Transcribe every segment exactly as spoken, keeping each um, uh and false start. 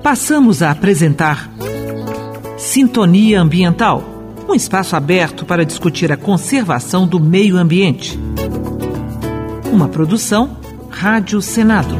Passamos a apresentar Sintonia Ambiental, um espaço aberto para discutir a conservação do meio ambiente. Uma produção Rádio Senado.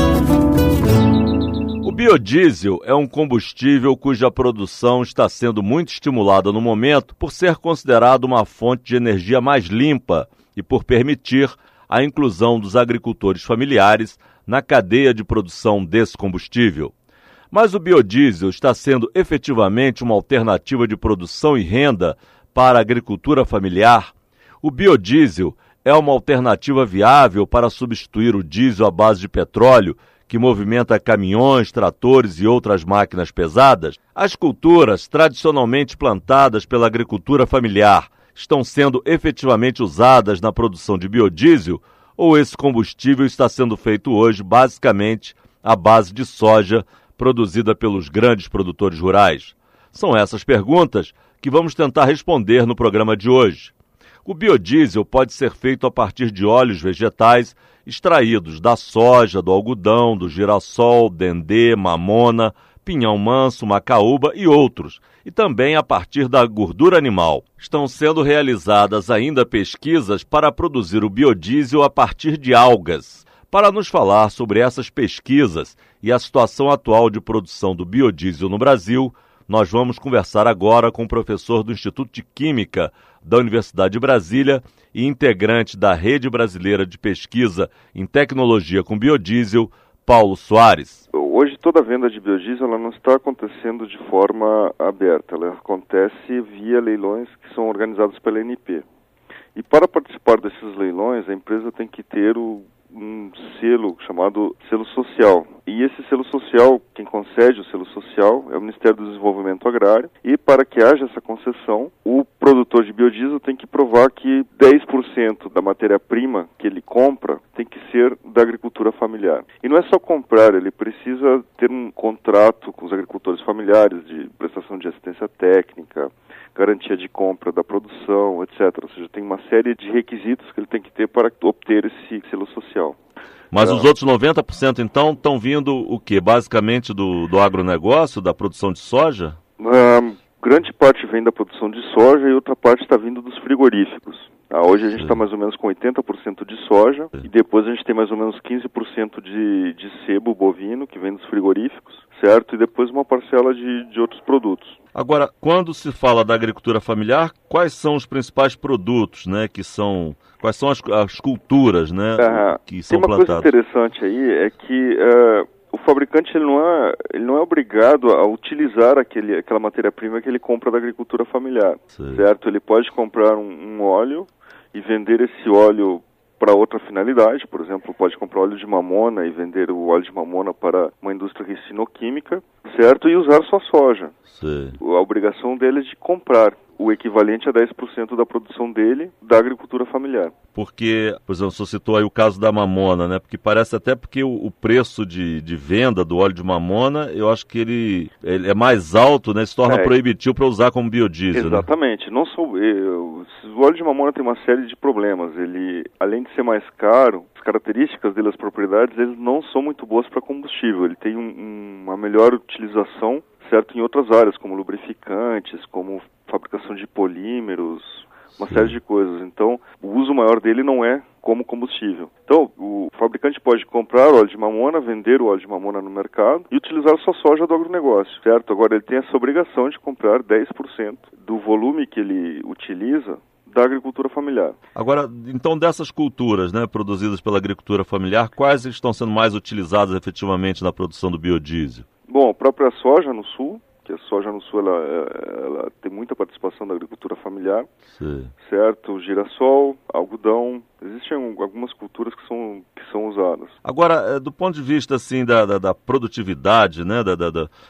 O biodiesel é um combustível cuja produção está sendo muito estimulada no momento por ser considerado uma fonte de energia mais limpa e por permitir a inclusão dos agricultores familiares na cadeia de produção desse combustível. Mas o biodiesel está sendo efetivamente uma alternativa de produção e renda para a agricultura familiar? O biodiesel é uma alternativa viável para substituir o diesel à base de petróleo, que movimenta caminhões, tratores e outras máquinas pesadas? As culturas tradicionalmente plantadas pela agricultura familiar estão sendo efetivamente usadas na produção de biodiesel, ou esse combustível está sendo feito hoje basicamente à base de soja produzida pelos grandes produtores rurais? São essas perguntas que vamos tentar responder no programa de hoje. O biodiesel pode ser feito a partir de óleos vegetais extraídos da soja, do algodão, do girassol, dendê, mamona, pinhão manso, macaúba e outros, e também a partir da gordura animal. Estão sendo realizadas ainda pesquisas para produzir o biodiesel a partir de algas. Para nos falar sobre essas pesquisas e a situação atual de produção do biodiesel no Brasil, nós vamos conversar agora com o professor do Instituto de Química da Universidade de Brasília e integrante da Rede Brasileira de Pesquisa em Tecnologia com Biodiesel, Paulo Soares. Hoje toda a venda de biodiesel ela não está acontecendo de forma aberta, ela acontece via leilões que são organizados pela A N P. E para participar desses leilões, a empresa tem que ter o um selo chamado selo social. E esse selo social, quem concede o selo social é o Ministério do Desenvolvimento Agrário. E para que haja essa concessão, o produtor de biodiesel tem que provar que dez por cento da matéria-prima que ele compra tem que ser da agricultura familiar. E não é só comprar, ele precisa ter um contrato com os agricultores familiares de prestação de assistência técnica, garantia de compra da produção, etcétera. Ou seja, tem uma série de requisitos que ele tem que ter para obter esse selo social. Mas então, os outros noventa por cento, então, estão vindo o quê? Basicamente do, do agronegócio, da produção de soja? Uh, grande parte vem da produção de soja e outra parte está vindo dos frigoríficos. Ah, hoje a gente está mais ou menos com oitenta por cento de soja Sim. e depois a gente tem mais ou menos quinze por cento de, de sebo bovino, que vem dos frigoríficos, certo? E depois uma parcela de, de outros produtos. Agora, quando se fala da agricultura familiar, quais são os principais produtos, né, que são... Quais são as, as culturas, né, ah, que são plantadas? Tem uma plantadas? coisa interessante aí, é que uh, o fabricante ele não, é, ele não é obrigado a utilizar aquele, aquela matéria-prima que ele compra da agricultura familiar, Sim. certo? Ele pode comprar um, um óleo e vender esse óleo para outra finalidade, por exemplo, pode comprar óleo de mamona e vender o óleo de mamona para uma indústria ricinoquímica, certo? E usar só soja. Sim. A obrigação dele é de comprar o equivalente a dez por cento da produção dele da agricultura familiar. Porque, por exemplo, você citou aí o caso da mamona, né? Porque parece até porque o, o preço de, de venda do óleo de mamona, eu acho que ele, ele é mais alto, né? Se torna é. proibitivo para usar como biodiesel. Exatamente. Né? Não sou, eu, o óleo de mamona tem uma série de problemas. Ele, além de ser mais caro, as características dele, as propriedades, eles não são muito boas para combustível. Ele tem um, um, uma melhor utilização, certo, em outras áreas, como lubrificantes, como fabricação de polímeros, uma Sim. série de coisas. Então, o uso maior dele não é como combustível. Então, o fabricante pode comprar óleo de mamona, vender o óleo de mamona no mercado e utilizar só soja do agronegócio, certo? Agora, ele tem essa obrigação de comprar dez por cento do volume que ele utiliza da agricultura familiar. Agora, então, dessas culturas, né, produzidas pela agricultura familiar, quais estão sendo mais utilizadas efetivamente na produção do biodiesel? Bom, a própria soja no sul, que a soja no sul ela, ela tem muita participação da agricultura familiar, Sim. certo? O girassol, algodão, existem algumas culturas que são, que são usadas. Agora, do ponto de vista assim, da, da, da produtividade, né, da, da, da,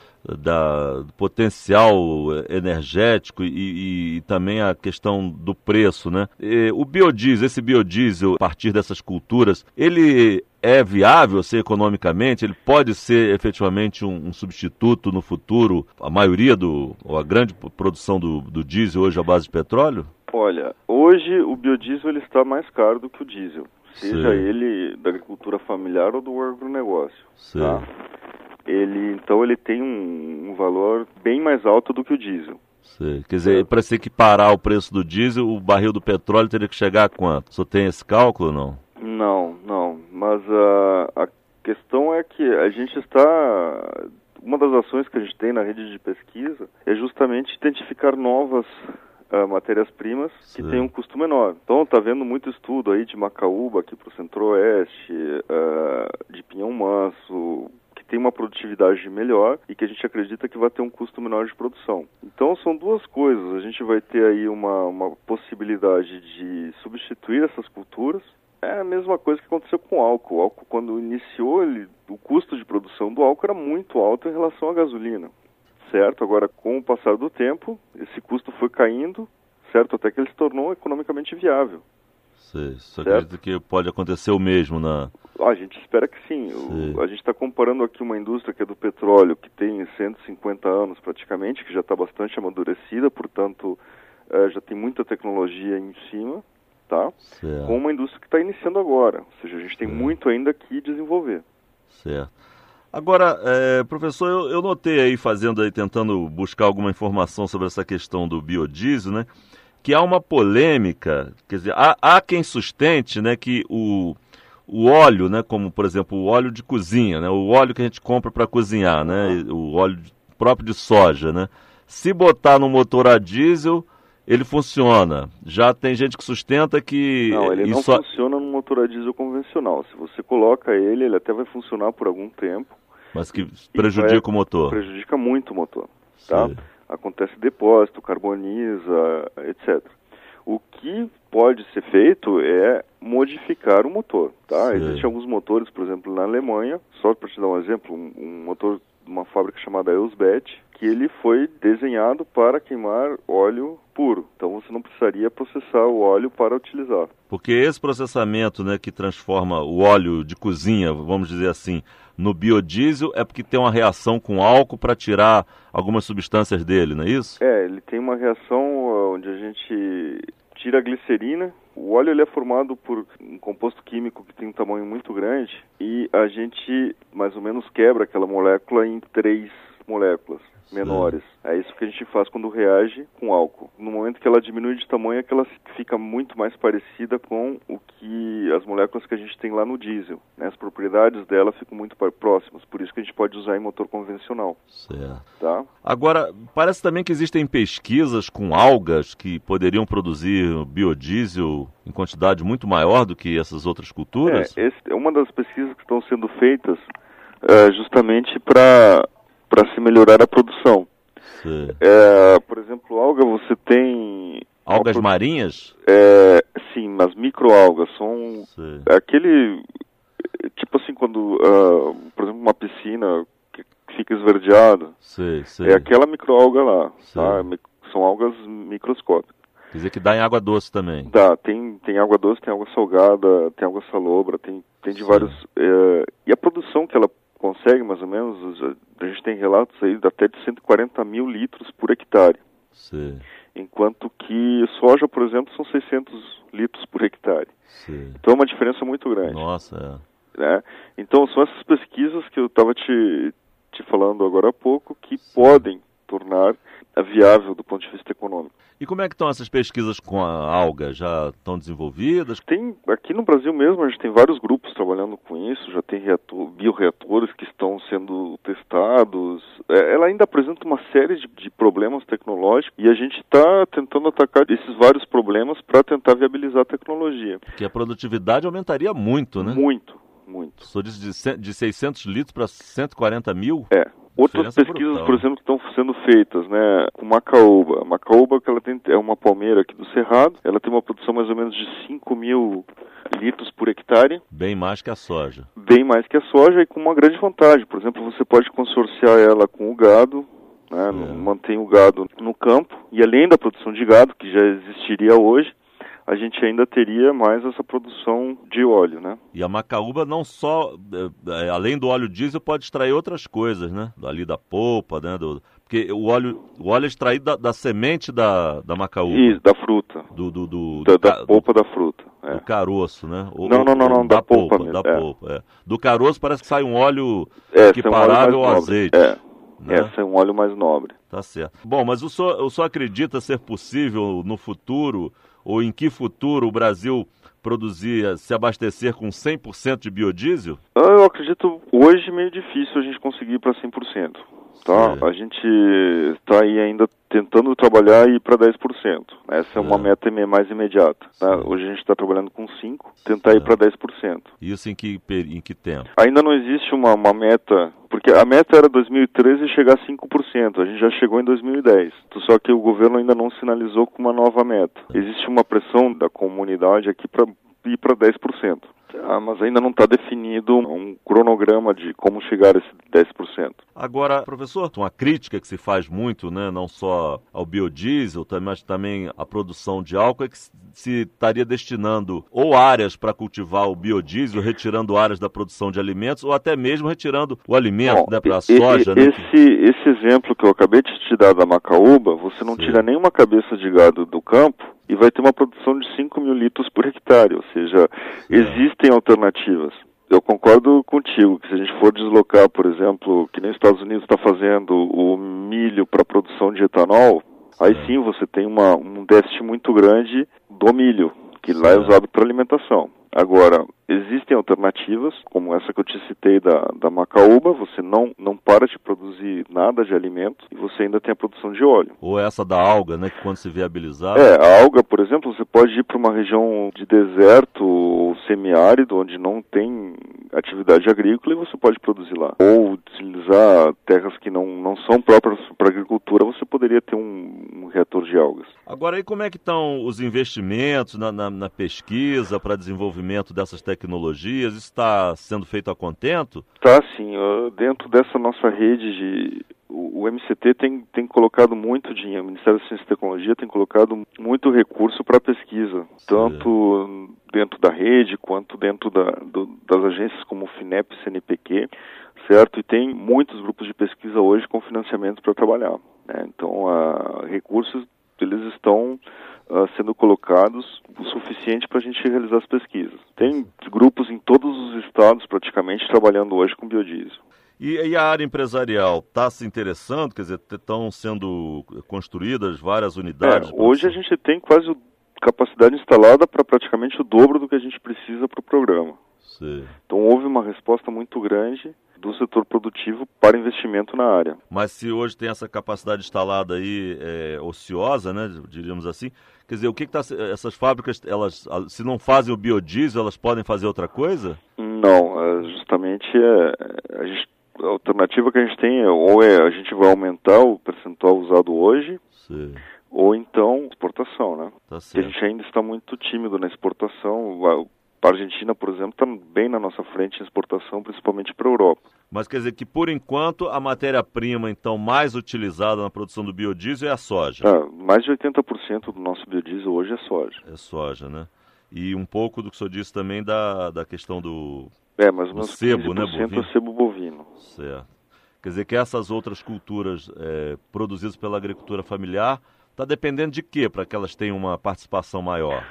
da, do potencial energético e, e também a questão do preço, né? E o biodiesel, esse biodiesel, a partir dessas culturas, ele é viável ser economicamente? Ele pode ser efetivamente um, um substituto no futuro? A maioria do, ou a grande produção do, do diesel hoje à base de petróleo? Olha, hoje o biodiesel ele está mais caro do que o diesel, seja Sim. ele da agricultura familiar ou do agronegócio. Sim. Tá? ele então ele tem um, um valor bem mais alto do que o diesel. Sei. Quer dizer, para se equiparar o preço do diesel, o barril do petróleo teria que chegar a quanto? Só tem esse cálculo ou não? Não, não. Mas a, a questão é que a gente está... Uma das ações que a gente tem na rede de pesquisa é justamente identificar novas uh, matérias-primas que têm um custo menor. Então, está havendo muito estudo aí de Macaúba aqui para o Centro-Oeste, uh, de Pinhão Manso, que tem uma produtividade melhor e que a gente acredita que vai ter um custo menor de produção. Então, são duas coisas. A gente vai ter aí uma, uma possibilidade de substituir essas culturas. É a mesma coisa que aconteceu com o álcool. O álcool, quando iniciou, ele, o custo de produção do álcool era muito alto em relação à gasolina, certo? Agora, com o passar do tempo, esse custo foi caindo, certo? Até que ele se tornou economicamente viável. Sei, só acredito que pode acontecer o mesmo na... Ah, a gente espera que sim. O, a gente está comparando aqui uma indústria que é do petróleo, que tem cento e cinquenta anos praticamente, que já está bastante amadurecida, portanto, é, já tem muita tecnologia em cima. Tá? Com uma indústria que está iniciando agora, ou seja, a gente tem certo. muito ainda que desenvolver. Certo. Agora, é, professor, eu, eu notei aí, fazendo aí, tentando buscar alguma informação sobre essa questão do biodiesel, né, que há uma polêmica, quer dizer, há, há quem sustente, né, que o, o óleo, né, como por exemplo o óleo de cozinha, né, o óleo que a gente compra para cozinhar, né, o óleo próprio de soja, né, se botar no motor a diesel, ele funciona. Já tem gente que sustenta que... Não, ele não só... funciona no motor a diesel convencional. Se você coloca ele, ele até vai funcionar por algum tempo. Mas que prejudica vai... o motor. Prejudica muito o motor. Tá? Acontece depósito, carboniza, etcétera. O que pode ser feito é modificar o motor. Tá? Existem alguns motores, por exemplo, na Alemanha, só para te dar um exemplo, um, um motor de uma fábrica chamada Elsbeth, que ele foi desenhado para queimar óleo puro. Então você não precisaria processar o óleo para utilizar. Porque esse processamento, né, que transforma o óleo de cozinha, vamos dizer assim, no biodiesel, é porque tem uma reação com álcool para tirar algumas substâncias dele, não é isso? É, ele tem uma reação onde a gente tira a glicerina. O óleo ele é formado por um composto químico que tem um tamanho muito grande e a gente mais ou menos quebra aquela molécula em três moléculas menores. Sim. É isso que a gente faz quando reage com álcool. No momento que ela diminui de tamanho, é que ela fica muito mais parecida com o que as moléculas que a gente tem lá no diesel. Né? As propriedades dela ficam muito próximas, por isso que a gente pode usar em motor convencional. Certo. Tá? Agora, parece também que existem pesquisas com algas que poderiam produzir biodiesel em quantidade muito maior do que essas outras culturas? É, esse é uma das pesquisas que estão sendo feitas é, justamente para para se melhorar a produção. É, por exemplo, alga você tem... Algas produ... marinhas? É, sim, as microalgas são Sim. aquele... Tipo assim, quando, uh, por exemplo, uma piscina que fica esverdeada, sim, sim. é aquela microalga lá. Tá? São algas microscópicas. Quer dizer que dá em água doce também? Dá, tem, tem água doce, tem água salgada, tem água salobra, tem, tem de sim. vários... É, e a produção que ela consegue, mais ou menos, a gente tem relatos aí de até de cento e quarenta mil litros por hectare. Sim. Enquanto que soja, por exemplo, são seiscentos litros por hectare. Sim. Então é uma diferença muito grande. Nossa, é. Né? Então são essas pesquisas que eu estava te, te falando agora há pouco que Sim. podem tornar viável do ponto de vista econômico. E como é que estão essas pesquisas com a alga? Já estão desenvolvidas? Tem, aqui no Brasil mesmo, a gente tem vários grupos trabalhando com isso, já tem reator, bioreatores que estão sendo testados. É, ela ainda apresenta uma série de, de problemas tecnológicos e a gente está tentando atacar esses vários problemas para tentar viabilizar a tecnologia. Porque a produtividade aumentaria muito, né? Muito, muito. Só de, de seiscentos litros para cento e quarenta mil? É. Outras pesquisas, brutal, por exemplo, que estão sendo feitas, né, com macaúba. Macaúba, que ela tem, é uma palmeira aqui do Cerrado, ela tem uma produção mais ou menos de cinco mil litros por hectare. Bem mais que a soja. Bem mais que a soja e com uma grande vantagem. Por exemplo, você pode consorciar ela com o gado, né, é. mantém o gado no campo, e além da produção de gado, que já existiria hoje, a gente ainda teria mais essa produção de óleo, né? E a macaúba não só, é, além do óleo diesel, pode extrair outras coisas, né? Ali da polpa, né? Do, porque o óleo, o óleo é extraído da, da semente da, da macaúba. Isso, da fruta. Do, do, do, da, do, da polpa do... da fruta, é. É. Do caroço, né? O, não, não, não, não, da, da polpa. polpa da é. polpa, é. Do caroço parece que sai um óleo é, equiparável um ao azeite. É. Né? Esse é um óleo mais nobre. Tá certo. Bom, mas o senhor, o senhor acredita ser possível no futuro, ou em que futuro o Brasil produzir, se abastecer com cem por cento de biodiesel? Eu acredito hoje meio difícil a gente conseguir para cem por cento. Tá? A gente está aí ainda tentando trabalhar e ir para dez por cento. Essa é uma é. meta mais imediata. Tá? Hoje a gente está trabalhando com cinco por cento, tentar é. ir para dez por cento. Isso em que, em que tempo? Ainda não existe uma, uma meta, porque a meta era dois mil e treze chegar a cinco por cento. A gente já chegou em dois mil e dez. Só que o governo ainda não sinalizou com uma nova meta. Existe uma pressão da comunidade aqui para ir para dez por cento. Ah, mas ainda não está definido um cronograma de como chegar a esse dez por cento. Agora, professor, uma crítica que se faz muito, né, não só ao biodiesel, mas também à produção de álcool, é que se estaria destinando ou áreas para cultivar o biodiesel, retirando áreas da produção de alimentos, ou até mesmo retirando o alimento, Bom, né, para a soja. E, né, esse, que... esse exemplo que eu acabei de te dar da macaúba, você não Sim. tira nenhuma cabeça de gado do campo, e vai ter uma produção de cinco mil litros por hectare, ou seja, é. existem alternativas. Eu concordo contigo que se a gente for deslocar, por exemplo, que nem os Estados Unidos está fazendo o milho para produção de etanol, aí é. sim você tem uma, um déficit muito grande do milho, que lá é usado para alimentação. Agora, existem alternativas, como essa que eu te citei da, da macaúba, você não, não para de produzir nada de alimento e você ainda tem a produção de óleo. Ou essa da alga, né, que quando se viabilizar... É, a alga, por exemplo, você pode ir para uma região de deserto ou semiárido, onde não tem atividade agrícola e você pode produzir lá. Ou utilizar terras que não, não são próprias para agricultura, você poderia ter um, um reator de algas. Agora, e como é que estão os investimentos na, na, na pesquisa para desenvolvimento dessas tecnologias? Isso está sendo feito a contento? Está, sim. Dentro dessa nossa rede de... O M C T tem, tem colocado muito dinheiro, o Ministério da Ciência e Tecnologia tem colocado muito recurso para a pesquisa, tanto Sim. dentro da rede quanto dentro da, do, das agências como o FINEP e C N P Q, certo? E tem muitos grupos de pesquisa hoje com financiamento para trabalhar. Né? Então, uh, recursos eles estão uh, sendo colocados o suficiente para a gente realizar as pesquisas. Tem grupos em todos os estados praticamente trabalhando hoje com biodiesel. E, e a área empresarial está se interessando? Quer dizer, estão sendo construídas várias unidades? É, hoje a gente tem quase capacidade instalada para praticamente o dobro do que a gente precisa para o programa. Sim. Então houve uma resposta muito grande do setor produtivo para investimento na área. Mas se hoje tem essa capacidade instalada aí é, ociosa, né, diríamos assim, quer dizer, o que, que tá, essas fábricas, elas, se não fazem o biodiesel, elas podem fazer outra coisa? Não, justamente é, a gente a alternativa que a gente tem é, ou é a gente vai aumentar o percentual usado hoje, Sim. ou então exportação, né? Tá certo. A gente ainda está muito tímido na exportação. A Argentina, por exemplo, está bem na nossa frente em exportação, principalmente para a Europa. Mas quer dizer que, por enquanto, a matéria-prima, então, mais utilizada na produção do biodiesel é a soja? Ah, mais de oitenta por cento do nosso biodiesel hoje é soja. É soja, né? E um pouco do que o senhor disse também da, da questão do... É, mais ou menos sebo, né, bovino? É sebo bovino. Certo. Quer dizer que essas outras culturas é, produzidas pela agricultura familiar está dependendo de quê para que elas tenham uma participação maior?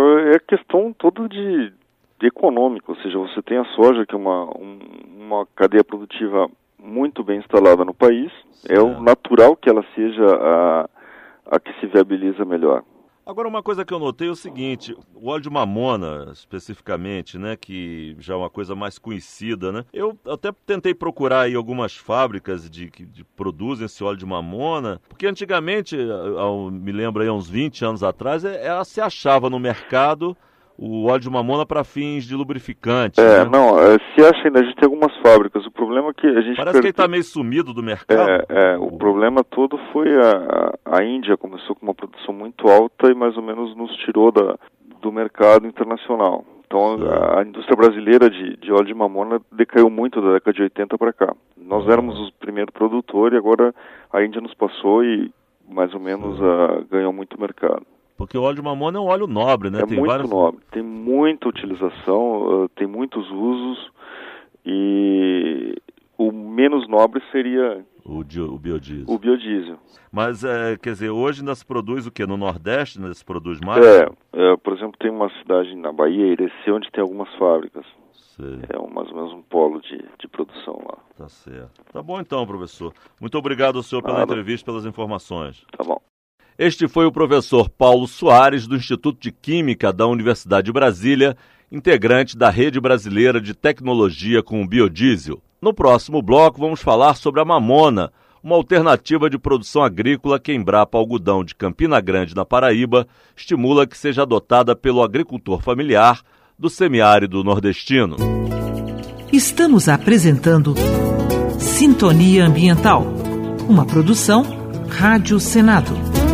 É questão toda de, de econômica, ou seja, você tem a soja, que é uma, um, uma cadeia produtiva muito bem instalada no país, certo. É o natural que ela seja a, a que se viabiliza melhor. Agora, uma coisa que eu notei é o seguinte, o óleo de mamona, especificamente, né, que já é uma coisa mais conhecida, né, eu até tentei procurar aí algumas fábricas de, que de, produzem esse óleo de mamona, porque antigamente, eu me lembro aí, há uns vinte anos atrás, ela se achava no mercado o óleo de mamona para fins de lubrificante. É, né? não, se acha ainda, a gente tem algumas fábricas, o problema é que a gente... Parece per... que ele está meio sumido do mercado. É, é, o problema todo foi a, a Índia começou com uma produção muito alta e mais ou menos nos tirou da, do mercado internacional. Então a, a indústria brasileira de, de óleo de mamona decaiu muito da década de oitenta para cá. Nós éramos o primeiro produtor e agora a Índia nos passou e mais ou menos a, ganhou muito mercado. Porque o óleo de mamona é um óleo nobre, né? É tem muito várias... nobre, tem muita utilização, uh, tem muitos usos e o menos nobre seria o, o biodiesel. O biodiesel. Mas, é, quer dizer, hoje ainda se produz o quê? No Nordeste ainda se produz mais? É, é por exemplo, tem uma cidade na Bahia, Irecê, onde tem algumas fábricas. Sei. É um, mais ou menos um polo de, de produção lá. Tá certo. Tá bom então, professor. Muito obrigado ao senhor pela Nada. entrevista, pelas informações. Tá bom. Este foi o professor Paulo Soares, do Instituto de Química da Universidade de Brasília, integrante da Rede Brasileira de Tecnologia com o Biodiesel. No próximo bloco, vamos falar sobre a mamona, uma alternativa de produção agrícola que a Embrapa Algodão de Campina Grande, na Paraíba, estimula que seja adotada pelo agricultor familiar do semiárido nordestino. Estamos apresentando Sintonia Ambiental, uma produção Rádio Senado.